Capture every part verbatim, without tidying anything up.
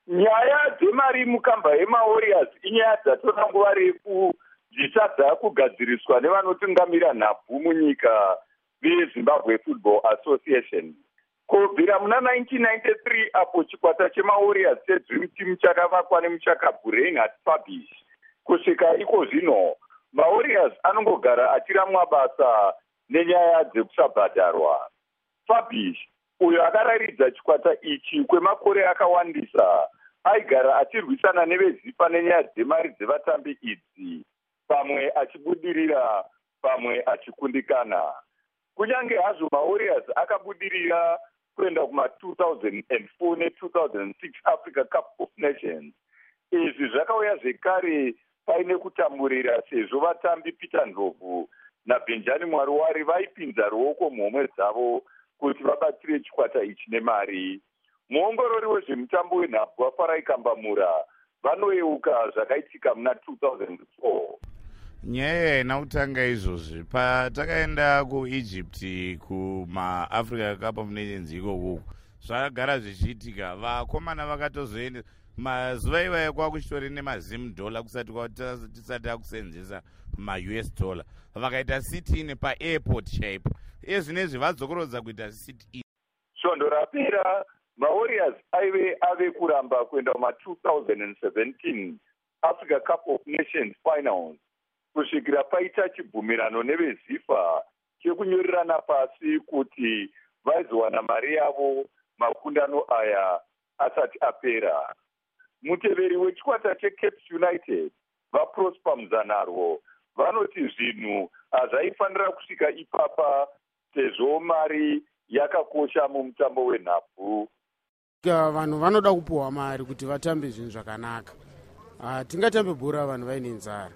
Nyaya dzemari mukamba yemawarriors inyaya dzatora nguva refu dzichadza kugadziriswa nevanotungamira nhabvu munyika veZimbabwe Football Association. Kubvira muna nineteen ninety-three apo chikwata chemawarriors cheDream Team chakavakwa nemuchakabvu Reinhard Fabish, kusvika iko zvino mawarriors anongogara achiramwa basa nenyaya dzekusabhadharwa. Fabish, uyo akararidza chikwata ichi kwemakore akawandisa, aigara achirwisana neveZiFA nenyaya dzemari dzevatambi idzi, pamwe achibudirira pamwe achikundikana. Kunyange hazvo mawarriors akabudirira kuenda kuma two thousand four ne two thousand six Africa Cup of Nations, izvi zvakauya zvekare paine kutamburira sezvo vatambi Peter Ndlovu naBenjani Mwaruwari vaipinza ruoko muhomwe dzavo kuti vabatsire chikwata ichi nemari. Muongorori wezvemutambo wenhabvu waFarai Kambamura vanoyeuka zvakaitika muna two thousand four. Nyaya inakutanga izvozvi patakaenda kuEgypt kumaAfrica Cup of Nations ikoko zvakagara zvichiitika, vakomana vakatozoenda mazuva ivayo kwakuchitori nemazimu dollar kusati tisati akusenzesa ma-U S dollar, vakaita sit-in paairport chaipo. Ezvinezvi vadzokorodza kuita sit-in. Svondo rapera mawarriors aive ave kuramba kuenda kuma two thousand seventeen Africa Cup of Nations finals kusvikira paita chibvumirano neveZiFA chekunyorerana pasi kuti vaizowana mari yavo makundano aya asati apera. Muteveri wechikwata cheCape United vaProsper Mzanarwo vanoti zvinhu hazvaifanira kusvika ipapa sezvo mari yakakosha mumutambo wenhabvu. Vanhu vanoda kupuwa mari kuti vatambe zvinhu zvakanaka. Tingatambe bhora vanhu vaine nzara.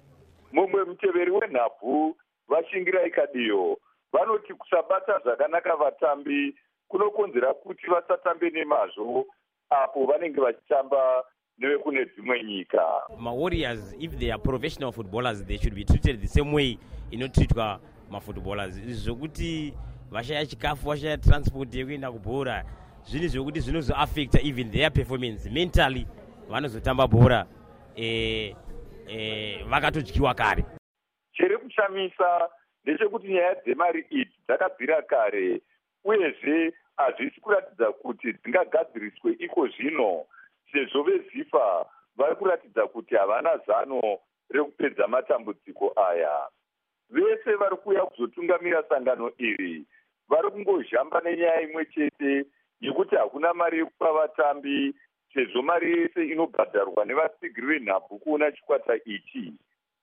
Mumwe muteveri wenhabvu vaShingirai Kadiyo vanoti kusabata zvakanaka vatambi kunokonzera kuti vasatambe nemazvo apo vanenge vachitamba nevekune dzimwe nyika. Mawarriors, if they are professional footballers, they should be treated the same way inotreatwa mafootballers. Zvokuti vashaya chikafu, vashaya transport yekuenda kubhora, zvinhu zvokuti zvinozoaffecta even their performance mentally. Vanozotamba bhora eh eh vakatodyiwa kare. Chiri kushamisa ndechekuti nyaya dzemari idzi dzakabvira kare, uyezve hazvisi kuratidza kuti dzingagadziriswe iko zvino, sezvo veZiFA vari kuratidza kuti havana zano rekupedza matambudziko aya. Vese vari kuuya kuzotungamira sangano iri vari kungozhamba nenyaya imwe chete yekuti hakuna mari yekupa vatambi, sezvo mari yese inobhadharwa nevatsigiri venhabvu kuona chikwata ichi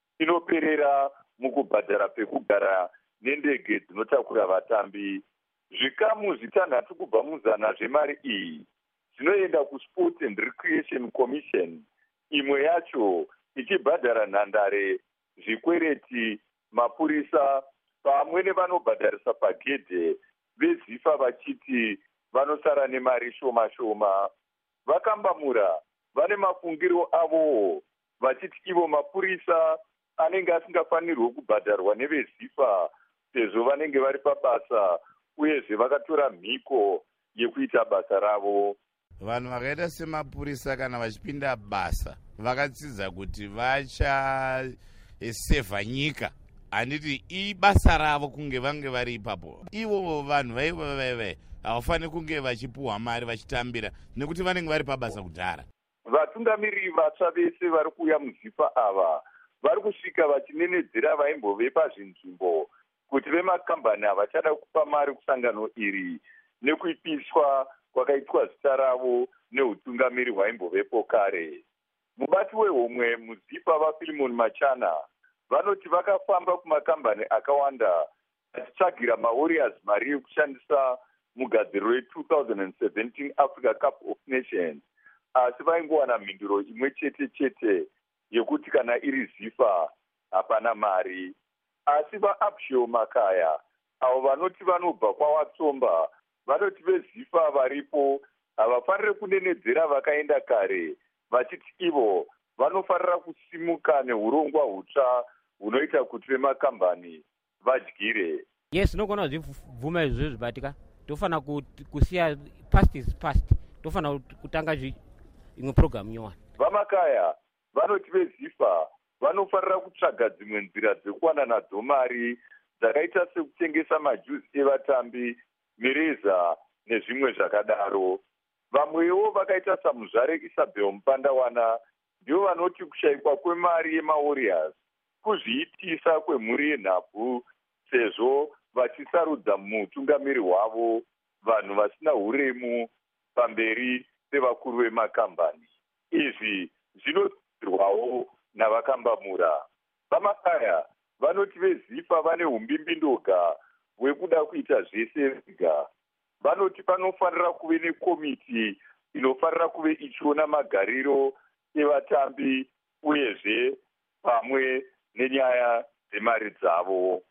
inoperera mukubhadhara pekugara nendege dzinotakura vatambi. Zvikamu zvitanhatu kubva muzana zvemari iyi zvinoenda kuSport and Recreation Commission, imwe yacho ichibhadhara nhandare, zvikwereti, mapurisa pamwe nevanobhadharisa pagedhe, veZiFA vachiti vanosara nemari shoma shoma. Vakambamura vane mafungiro avowo vachiti ivo mapurisa anenge asingafanirwi kubhadharwa neveZiFA sezvo vanenge vari pabasa uyezve vakatora mhiko yekuita basa ravo. Vanhu vakaita semapurisa kana vachipinda basa vakatsidza kuti vachasevha nyika, handiti ibasa ravo kunge vange vari ipapo. Ivo vanhu vaivavaiva havafaniri kunge vachipuhwa mari vachitambira nekuti vanenge vari pabasa kudhara. Vatungamiriri vatsva vese vari kuuya muZiFA ava vari kusvika vachinenedzera vaimbove pazvinzvimbo kuti vemakambani havachada kupa mari kusangano iri nekuipiswa kwakaitwa zita ravo neutungamiri hwaimbovepo kare. Mubati wehomwe muZiFA vaPhilemon Machana vanoti vakafamba kumakambani akawanda vachitsvagira mawarriors mari yekushandisa mugadziro we two thousand seventeen Africa Cup of Nations, asi vaingowana mhinduro imwe chete chete yekuti kana iri ZIFA hapana mari. Asi vaApshio Makaya avo vanoti vanobva kwaWatsomba vanoti veZiFA varipo havafaniri kunenedzera vakaenda kare, vachiti ivo vanofanira kusimuka neurongwa hutsva hunoita kuti vemakambani vadyire. Yes, nogona zvibvuma izvo zvibatika. Tofana kusiya past is past. Tofana kutanga imwe programu nyowani. Vamakaya vanoti vezifa vanofanira kutsvaga dzimwe nzira dzekuwana nadzo mari dzakaita sekutengesa majuzi evatambi, mireza nezvimwe zvakadaro. Vamwewo vakaita samuzvare Isabel Mupandawana ndivo vanoti kushayikwa kwemari yemawarriors kuzviitisa kwemhuri yenhabvu, sezvo vachisarudza mutungamiri wavo vanhu vasina uremu pamberi pevakuru vemakambani. Izvi zvinotirwawo navakambamura. Vamakaya vanoti vezifa vane umbimbindoga hwekuda kuita zvese vega. Vanoti panofanira kuve nekomiti inofanira kuve ichiona magariro evatambi uyezve pamwe nenyaya dzemari dzavo.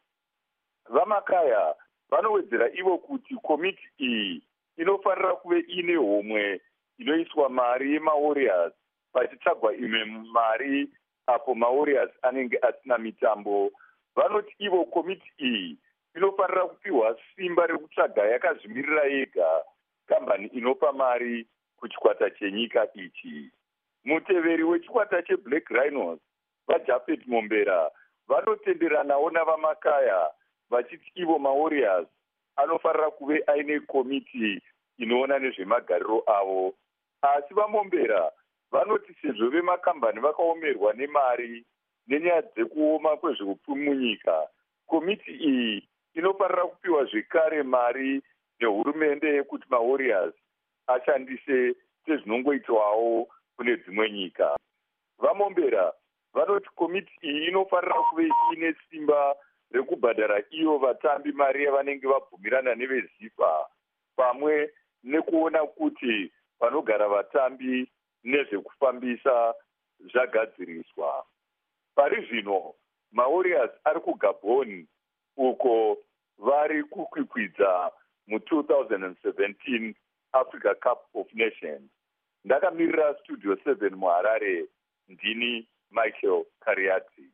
Vamakaya vanowedzera ivo kuti komiti iyi inofanira kuve ine homwe inoiswa mari yemawarriors pachitsvagwa imwe mari apo mawarriors anenge asina mitambo. Vanoti ivo komiti iyi inofanira kupiwa simba rekutsvaga yakazvimirira yega kambani inopa mari kuchikwata chenyika ichi. Muteveri wechikwata cheBlack Rhinos vaJafet Mombera vanotenderanawo navamakaya vachiti ivo mawarriors anofanira kuve aine komiti inoona nezvemagariro avo. Asi vaMombera vanoti sezvo vemakambani vakaomerwa nemari nenyaya dzekuoma kwezveupfumi munyika, komiti iyi inofanira kupiwa zvekare mari nehurumende yekuti mawarriors ashandise sezvinongoitwawo kune dzimwe nyika. VaMombera vanoti komiti iyi inofanira kuve ine simba rekubhadhara ivo vatambi mari yavanenge vabvumirana nevezifa, pamwe nekuona kuti panogara vatambi nezvekufambisa zvagadziriswa. Pari zvino mawarriors ari kuGabon uko vari kukwikwidza mu-twenty seventeen Africa Cup of Nations. Ndakamirira Studio seven muHarare, ndini Michael Kariati.